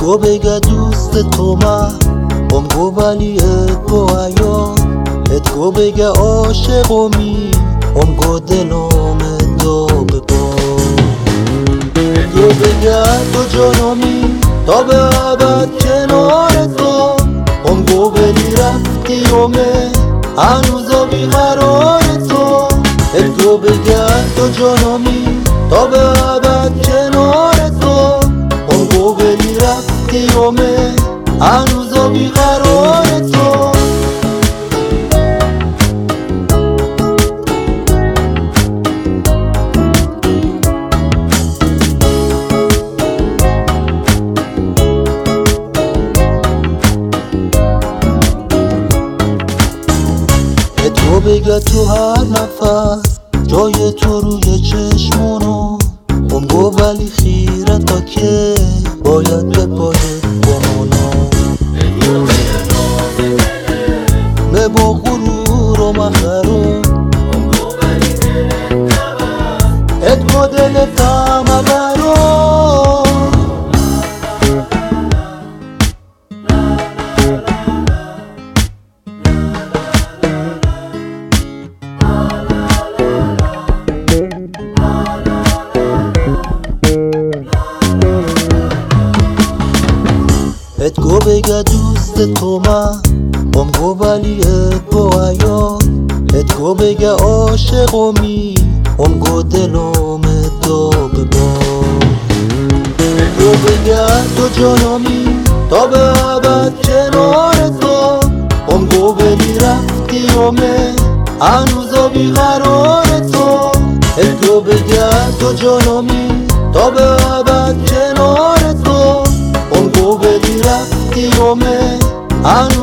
گو بگه دوست تو من ام گو ولی ات گو ایا ات گو بگه عاشقمی ام گو دلم دو ببا گو بگه تو جانمی تا به ابد کنار تو ام گو بلی رفتی اومه هنوزا بیقرار تو ات گو بگه تو جانمی تا به ابد کنار تو ام گو بلی رفتی اومه هنوزا بیقرار تو تو بگه تو هر نفس جای تو روی چشمونو ام گو ولی خیره تا که باید به پایت بمونم مه با غرور و مخرم ات گو دلتم برم ات گو بگه دوست تو من ام گو ولی ات گو ایا ات گو بگه عاشقمی ام گو دلم دو ببا گو بگه تو جانمی تا به ابد کنار تو ام گو بلی رفتی اومه هنوزا بیقرار تو ات گو بگه تو جانمی تا به ابد کنار تو ام گو بلی رفتی اومه